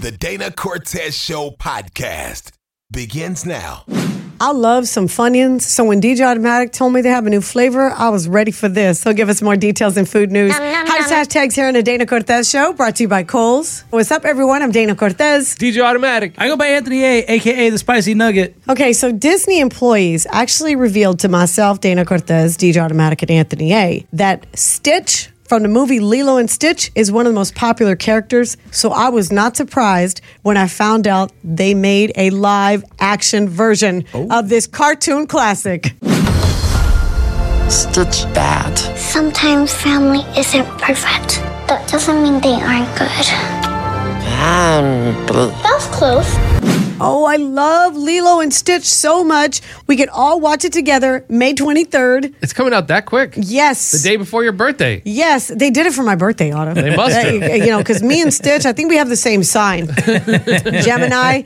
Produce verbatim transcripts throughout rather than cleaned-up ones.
The Dana Cortez Show podcast begins now. I love some Funyuns, so when D J Automatic told me they have a new flavor, I was ready for this. He'll give us more details in food news. Hottest hashtags here on the Dana Cortez Show, brought to you by Kohl's. What's up, everyone? I'm Dana Cortez. D J Automatic. I go by Anthony A, a k a. The Spicy Nugget. Okay, so Disney employees actually revealed to myself, Dana Cortez, D J Automatic, and Anthony A, that Stitch from the movie Lilo and Stitch is one of the most popular characters, so I was not surprised when I found out they made a live action version oh. of this cartoon classic. Stitch bad. Sometimes family isn't perfect. That doesn't mean they aren't good. Family. That's close. Oh, I love Lilo and Stitch so much. We could all watch it together May twenty-third. It's coming out that quick. Yes. The day before your birthday. Yes, they did it for my birthday, Otto. They must have. You know, because me and Stitch, I think we have the same sign. Gemini.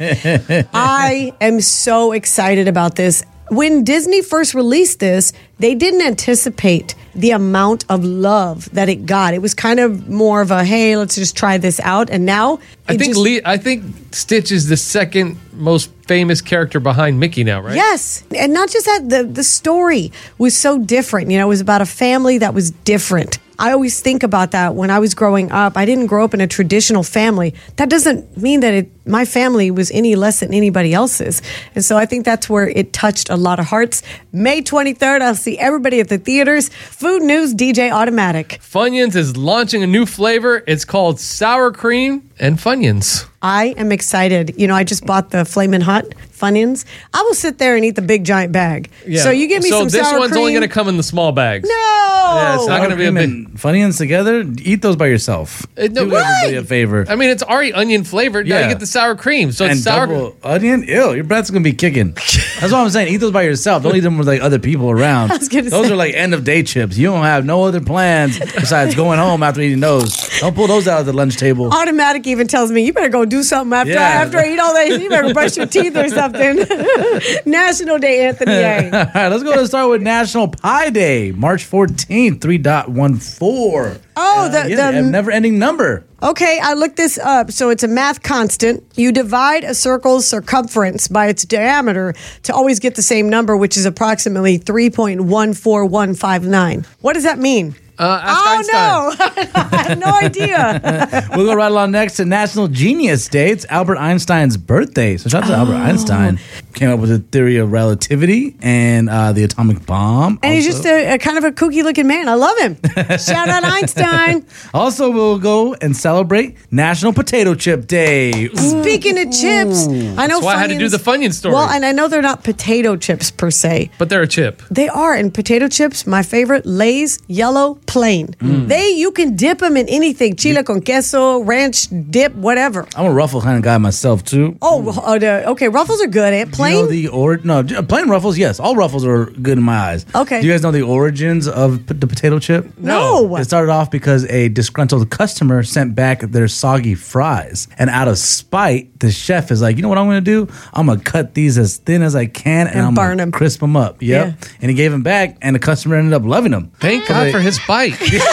I am so excited about this. When Disney first released this, they didn't anticipate the amount of love that it got. It was kind of more of a, hey, let's just try this out. And now I think just, Le- I think Stitch is the second most famous character behind Mickey now, right? Yes. And not just that, the, the story was so different. You know, it was about a family that was different. I always think about that when I was growing up. I didn't grow up in a traditional family. That doesn't mean that it, my family was any less than anybody else's. And so I think that's where it touched a lot of hearts. May twenty-third, I'll see everybody at the theaters. Food News, D J Automatic. Funyuns is launching a new flavor. It's called Sour Cream and Funyuns. I am excited. You know, I just bought the Flamin' Hot Funyuns. I will sit there and eat the big giant bag. Yeah. So you give me so some sour cream. So this one's only going to come in the small bags. No. Yeah, it's not going to be a big... Funyuns together? Eat those by yourself. Uh, no, Do what? everybody a favor. I mean, it's already onion flavored. Now Yeah. you get the sour cream. So and it's sour double onion? Ew, your breath's going to be kicking. That's what I'm saying. Eat those by yourself. Don't eat them with like other people around. I was gonna those say. are like end of day chips. You don't have no other plans besides going home after eating those. Don't pull those out of the lunch table. Automatic even tells me, you better go do something after, Yeah. after I eat all that. You better brush your teeth or something. National Day, Anthony A. All right, let's go and start with National Pie Day, March fourteenth, three point one four. Oh, the, Uh, yeah, the a never-ending number. Okay, I looked this up. So it's a math constant. You divide a circle's circumference by its diameter to always get the same number, which is approximately three point one four one five nine. What does that mean? Uh, ask oh, Einstein. no. I have no idea. We'll go right along next to National Genius Day. It's Albert Einstein's birthday. So shout out to Oh. Albert Einstein. Came up with the theory of relativity and uh, the atomic bomb. And he's Also- just a, a kind of a kooky looking man. I love him. Shout out Einstein. Also, we'll go and celebrate National Potato Chip Day. Ooh. Speaking of chips, I know That's why I had to do Funyuns- the Funyun story. Well, and I know they're not potato chips per se. but they're a chip. They are, and potato chips, my favorite, Lay's yellow plain. They, you can dip them in anything, chile con queso, ranch dip, whatever. I'm a Ruffle kind of guy myself, too. Oh, uh, the, okay, Ruffles are good. Eh? Plain? You know the or no j- plain Ruffles? Yes, all Ruffles are good in my eyes. Okay. Do you guys know the origins of p- the potato chip? No. It started off because a disgruntled customer sent back their soggy fries, and out of spite, the chef is like, you know what I'm going to do? I'm going to cut these as thin as I can, and, And I'm burn going 'em. to crisp them up. Yep. Yeah. And he gave them back, and the customer ended up loving them. Thank God for his bite.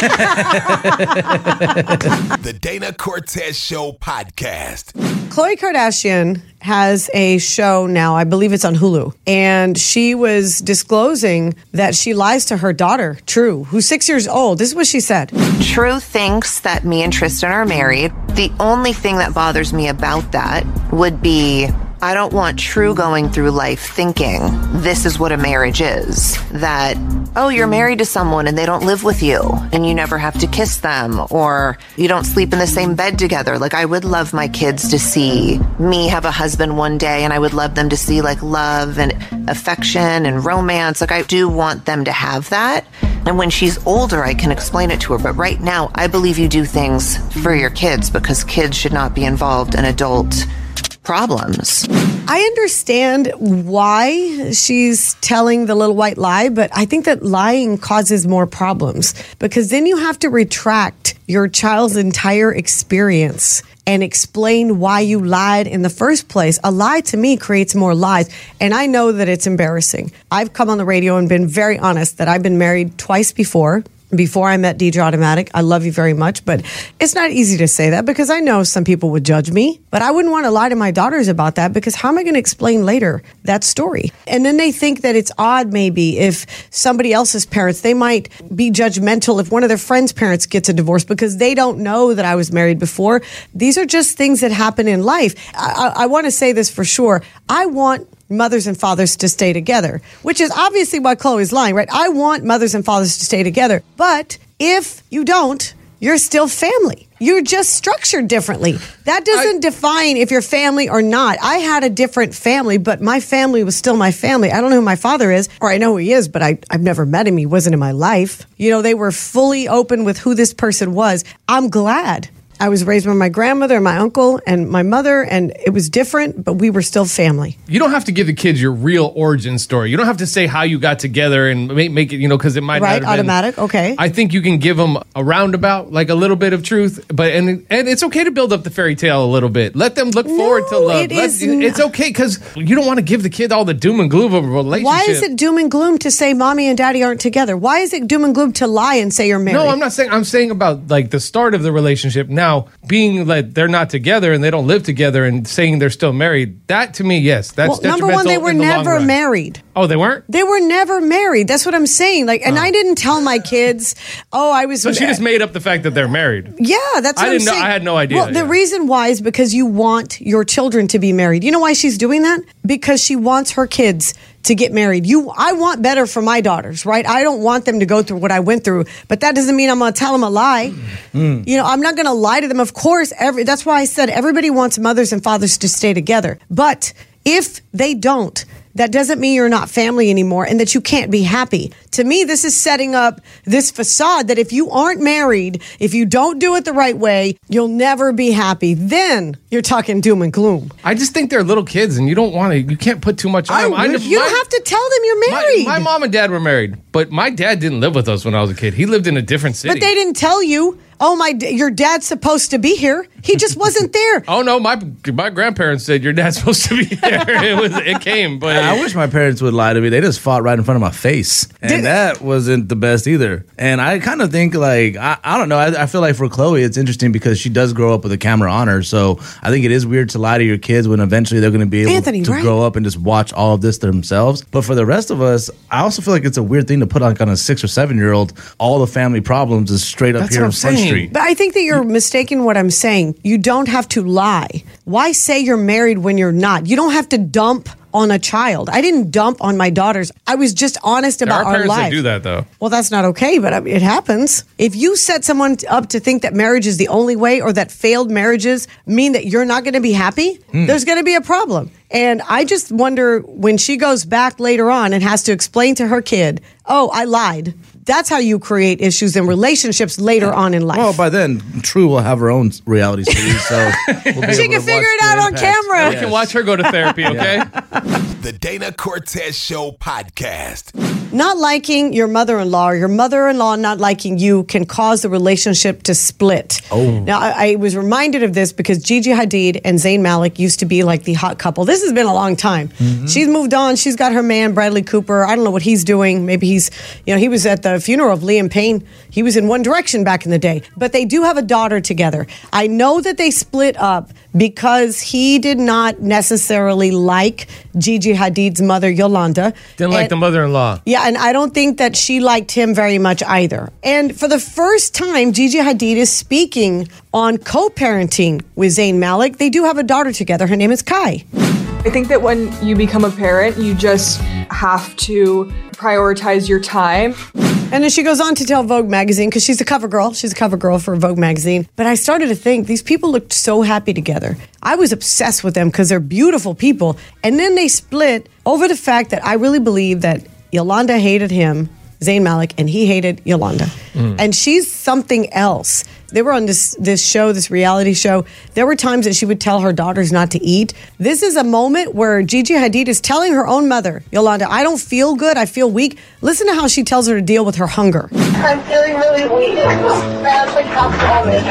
The Dana Cortez Show podcast. Khloe Kardashian has a show now, I believe it's on Hulu, and she was disclosing that she lies to her daughter, True, who's six years old. This is what she said. True thinks that me and Tristan are married. The only thing that bothers me about that would be I don't want True going through life thinking this is what a marriage is. That, oh, you're married to someone and they don't live with you and you never have to kiss them or you don't sleep in the same bed together. Like, I would love my kids to see me have a husband one day, and I would love them to see like love and affection and romance. Like, I do want them to have that. And when she's older, I can explain it to her. But right now, I believe you do things for your kids because kids should not be involved in adult problems. I understand why she's telling the little white lie, but I think that lying causes more problems because then you have to retract your child's entire experience and explain why you lied in the first place. A lie to me creates more lies, and I know that it's embarrassing. I've come on the radio and been very honest that I've been married twice before. before I met D J Automatic. I love you very much, but it's not easy to say that because I know some people would judge me, but I wouldn't want to lie to my daughters about that because how am I going to explain later that story? And then they think that it's odd maybe if somebody else's parents, they might be judgmental if one of their friends' parents gets a divorce because they don't know that I was married before. These are just things that happen in life. I, I, I want to say this for sure. I want mothers and fathers to stay together, which is obviously why Chloe's lying, right? I want mothers and fathers to stay together. But if you don't, you're still family. You're just structured differently. That doesn't I, define if you're family or not. I had a different family, but my family was still my family. I don't know who my father is, or I know who he is, but I, I've never met him. He wasn't in my life. You know, they were fully open with who this person was. I'm glad. I was raised by my grandmother and my uncle and my mother, and it was different, but we were still family. You don't have to give the kids your real origin story. You don't have to say how you got together and make, make it, you know, because it might right, not have automatic, been, okay. I think you can give them a roundabout, like a little bit of truth, but and and it's okay to build up the fairy tale a little bit. Let them look no, forward to love. It Let, is it's okay because you don't want to give the kid all the doom and gloom of a relationship. Why is it doom and gloom to say mommy and daddy aren't together? Why is it doom and gloom to lie and say you're married? No, I'm not saying. I'm saying about like the start of the relationship now being like they're not together and they don't live together and saying they're still married. That to me, yes, that's well, number one, they were the never married. Oh, they weren't? They were never married. That's what I'm saying. Like, and oh. I didn't tell my kids, oh, I was. So she just made up the fact that they're married. Yeah, that's what I I'm didn't saying. know. I had no idea. Well, the yeah. reason why is because you want your children to be married. You know why she's doing that? Because she wants her kids to get married. You, I want better for my daughters, right? I don't want them to go through what I went through, but that doesn't mean I'm going to tell them a lie. Mm. You know, I'm not going to lie to them. Of course, every, that's why I said everybody wants mothers and fathers to stay together. But if they don't, that doesn't mean you're not family anymore and that you can't be happy. To me, this is setting up this facade that if you aren't married, if you don't do it the right way, you'll never be happy. Then you're talking doom and gloom. I just think they're little kids and you don't want to, you can't put too much on I them. I, you my, don't have to tell them you're married. My, my mom and dad were married, but my dad didn't live with us when I was a kid. He lived in a different city. But they didn't tell you, oh, my, your dad's supposed to be here. He just wasn't there. Oh, no, my my grandparents said your dad's supposed to be there. It was it came, but I wish my parents would lie to me. They just fought right in front of my face, and Did, that wasn't the best either. And I kind of think like I, I don't know. I, I feel like for Chloe, it's interesting because she does grow up with a camera on her. So I think it is weird to lie to your kids when eventually they're going to be able Anthony, to right? grow up and just watch all of this themselves. But for the rest of us, I also feel like it's a weird thing to put like on a six or seven year old. All the family problems is straight up That's here what on I'm Front saying. Street. But I think that you're mistaken what I'm saying. You don't have to lie. Why say you're married when you're not? You don't have to dump on a child. I didn't dump on my daughters. I was just honest there about are our parents life. that do that though. Well, that's not okay, but it happens. If you set someone up to think that marriage is the only way or that failed marriages mean that you're not going to be happy, mm. there's going to be a problem. And I just wonder when she goes back later on and has to explain to her kid, oh, I lied. That's how you create issues in relationships later on in life. Well, by then, True will have her own reality series, so we'll be she able can to figure watch it out on impact. camera. We yes. can watch her go to therapy, okay? The Dana Cortez Show podcast. Not liking your mother-in-law or your mother-in-law not liking you can cause the relationship to split. Oh. Now, I, I was reminded of this because Gigi Hadid and Zayn Malik used to be like the hot couple. This has been a long time. Mm-hmm. She's moved on. She's got her man, Bradley Cooper. I don't know what he's doing. Maybe he's, you know, he was at the funeral of Liam Payne. He was in One Direction back in the day. But they do have a daughter together. I know that they split up because he did not necessarily like Gigi Hadid's mother, Yolanda. Didn't like and, the mother-in-law. Yeah, and I don't think that she liked him very much either. And for the first time, Gigi Hadid is speaking on co-parenting with Zayn Malik. They do have a daughter together. Her name is Kai. I think that when you become a parent, you just have to prioritize your time. And then she goes on to tell Vogue magazine, because she's a cover girl. She's a cover girl for Vogue magazine. But I started to think, these people looked so happy together. I was obsessed with them because they're beautiful people. And then they split over the fact that I really believe that Yolanda hated him, Zayn Malik, and he hated Yolanda. Mm. And she's something else. They were on this this show, this reality show. There were times that she would tell her daughters not to eat. This is a moment where Gigi Hadid is telling her own mother, Yolanda, I don't feel good. I feel weak. Listen to how she tells her to deal with her hunger. I'm feeling really weak. Grab a couple almonds.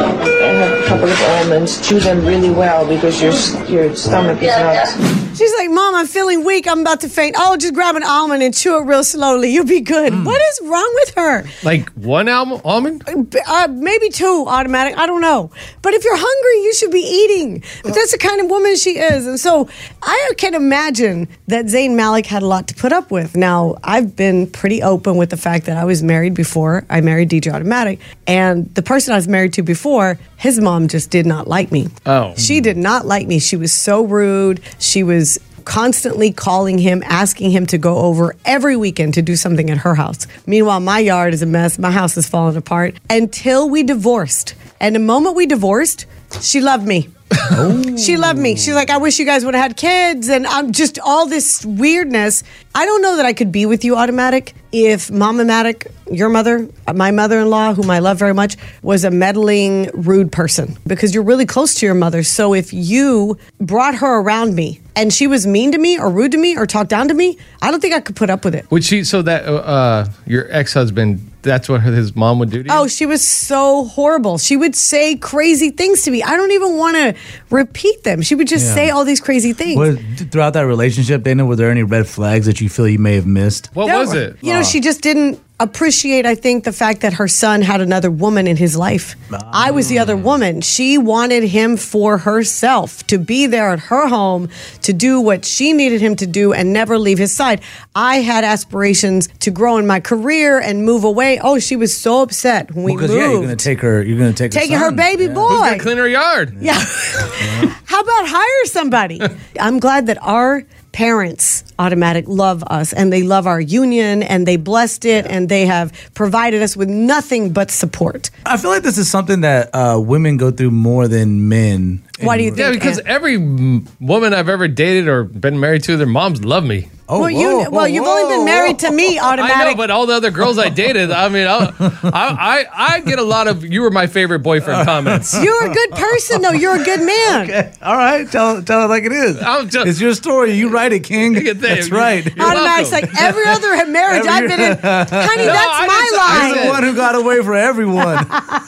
I have a couple of almonds. Chew them really well because your your stomach is not. She's like, Mom, I'm feeling weak. I'm about to faint. Oh, just grab an almond and chew it real slowly. You'll be good. Mm. What is wrong with her? Like one al- almond? Uh, maybe two, automatic. I don't know. But if you're hungry, you should be eating. But that's the kind of woman she is. And so I can imagine that Zayn Malik had a lot to put up with. Now, I've been pretty open with the fact that I was married before. I married D J Automatic. And the person I was married to before, his mom just did not like me. Oh. She did not like me. She was so rude. She was constantly calling him, asking him to go over every weekend to do something at her house. Meanwhile, my yard is a mess. My house is falling apart. Until we divorced. And the moment we divorced, she loved me. Oh. She loved me. She's like, I wish you guys would have had kids. And I'm just all this weirdness. I don't know that I could be with you, Automatic, if Mama Matic, your mother, my mother-in-law, whom I love very much, was a meddling, rude person. Because you're really close to your mother. So if you brought her around me and she was mean to me or rude to me or talked down to me, I don't think I could put up with it. Would she, so that uh, your ex-husband, that's what his mom would do to you? Oh, she was so horrible. She would say crazy things to me. I don't even want to repeat them. She would just yeah. say all these crazy things. Well, throughout that relationship, Dana, were there any red flags that you feel you may have missed? What there was were, it? You know, oh. she just didn't appreciate, I think, the fact that her son had another woman in his life. Oh. I was the other woman. She wanted him for herself, to be there at her home, to do what she needed him to do and never leave his side. I had aspirations to grow in my carear and move away. Oh, she was so upset when we well, moved. Yeah, you're going to take her, you're going to take her Taking son. her baby yeah. boy. Who's going to clean her yard? Yeah. yeah. How about hire somebody? I'm glad that our parents, Automatic, love us and they love our union and they blessed it yeah. and they have provided us with nothing but support. I feel like this is something that uh, women go through more than men. Why do you think? Yeah, because every woman I've ever dated or been married to, their moms love me. Oh, well, you, whoa, well, whoa, you've whoa, only been married whoa. to me, Automatic. I know, but all the other girls I dated, I mean, I, I, I get a lot of "you were my favorite boyfriend" comments. You're a good person, though. You're a good man. Okay. All right, tell, tell it like it is. Just, it's your story. You write it, King. That's right. Automatic's like every other marriage every, I've been in. Honey, no, that's I my line. You're the one who got away for everyone.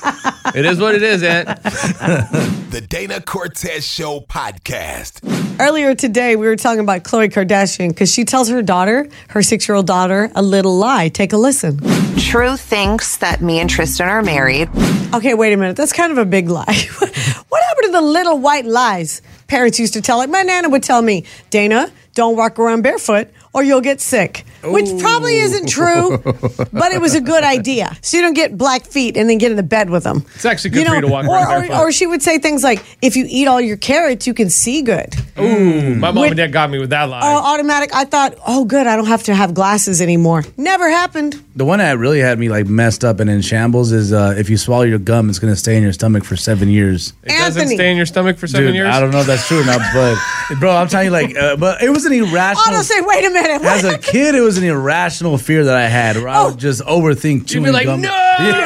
It is what it is, Aunt. The Dana Cortez Show podcast. Earlier today, we were talking about Khloe Kardashian because she tells her daughter, her six-year-old daughter, a little lie. Take a listen. True thinks that me and Tristan are married. Okay, wait a minute. That's kind of a big lie. What happened to the little white lies parents used to tell? Like my Nana would tell me, Dana, don't walk around barefoot or you'll get sick. Which probably isn't true, but it was a good idea. So you don't get black feet and then get in the bed with them. It's actually good you know, for you to walk or, around or, barefoot. or she would say things like, if you eat all your carrots, you can see good. Ooh, my mom When- and dad got me with that lie. Oh, Automatic. I thought, oh, good, I don't have to have glasses anymore. Never happened. The one that really had me like messed up and in shambles is uh, if you swallow your gum, it's going to stay in your stomach for seven years. It doesn't Anthony. stay in your stomach for seven Dude, years? I don't know if that's true or not, but bro, I'm telling you, like, uh, but it was an irrational. Auto say, wait a minute. As what? a kid, it was an irrational fear that I had, where I Oh. would just overthink chewing You'd be like, gum. no!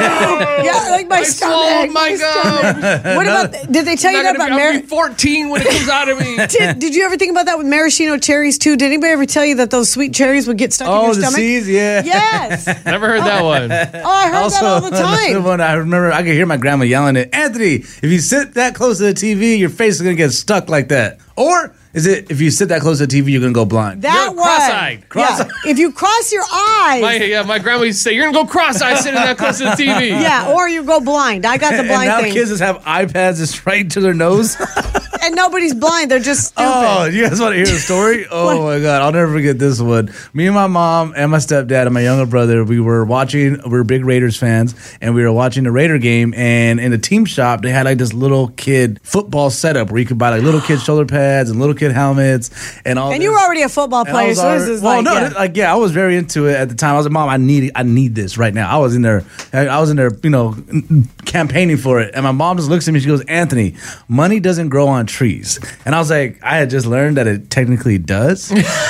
Yeah, like my I stomach. swallowed my gum. stomach. What about, did they tell you that I'm not about gonna be, I'll Mary? be fourteen when it comes out of me. Did, did you ever think about that with maraschino cherries too? Did anybody ever tell you that those sweet cherries would get stuck in Oh, your the stomach? seeds, yeah. Yes. Never heard that one. Oh, I heard that all the another time. one, I remember I could hear my grandma yelling at Anthony, if you sit that close to the T V, your face is going to get stuck like that. Or is it if you sit that close to the T V, you're going to go blind? That You're one. cross-eyed. Cross-eyed. Yeah. If you cross your eyes. My, yeah, my grandma used to say, you're going to go cross-eyed sitting that close to the T V. Yeah, or you go blind. I got the And blind now thing. kids just have iPads just right to their nose. And nobody's blind. They're just stupid. Oh, you guys want to hear the story? Oh my God, I'll never forget this one. Me and my mom and my stepdad and my younger brother, we were watching, we were big Raiders fans, and we were watching the Raider game, and in the team shop, they had like this little kid football setup where you could buy like little kid shoulder pads and little kid helmets and all And this. you were already a football And I player, was so this already- is well, like, no, yeah. th- like yeah, I was very into it at the time. I was like, Mom, I need, I need this right now. I was in there, I I was in there, you know, campaigning for it. And my mom just looks at me. She goes, Anthony, money doesn't grow on trees. And I was like, I had just learned that it technically does.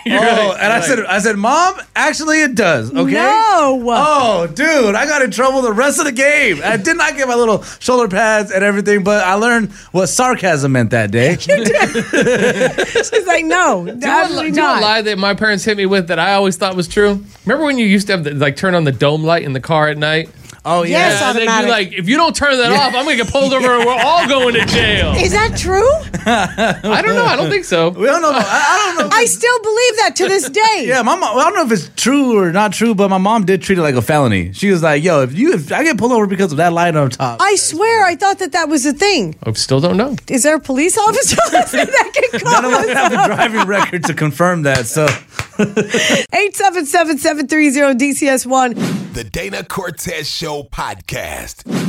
Oh, and I said, I said, Mom, actually it does. Okay. No. Oh, dude, I got in trouble the rest of the game. I did not get my little shoulder pads and everything, but I learned what sarcasm meant that day. She's like, no, Do you, want, absolutely do you want not. a lie that my parents hit me with that I always thought was true? Remember when you used to have the, like turn on the dome light in the car at night? Oh, yeah. Yes, And then automatic. you like, if you don't turn that off, I'm gonna get pulled over and we're all going to jail. Is that true? I don't know. I don't think so. We don't know. I, I don't know. I still believe that to this day. Yeah, my mom, I don't know if it's true or not true, but my mom did treat it like a felony. She was like, yo, if you if I get pulled over because of that light on top. I swear, I thought that that was a thing. I still don't know. Is there a police officer that can call None of us us have a up? driving record to confirm that, so. eight seven seven, seven three zero, D C S one. The Dana Cortez Show podcast.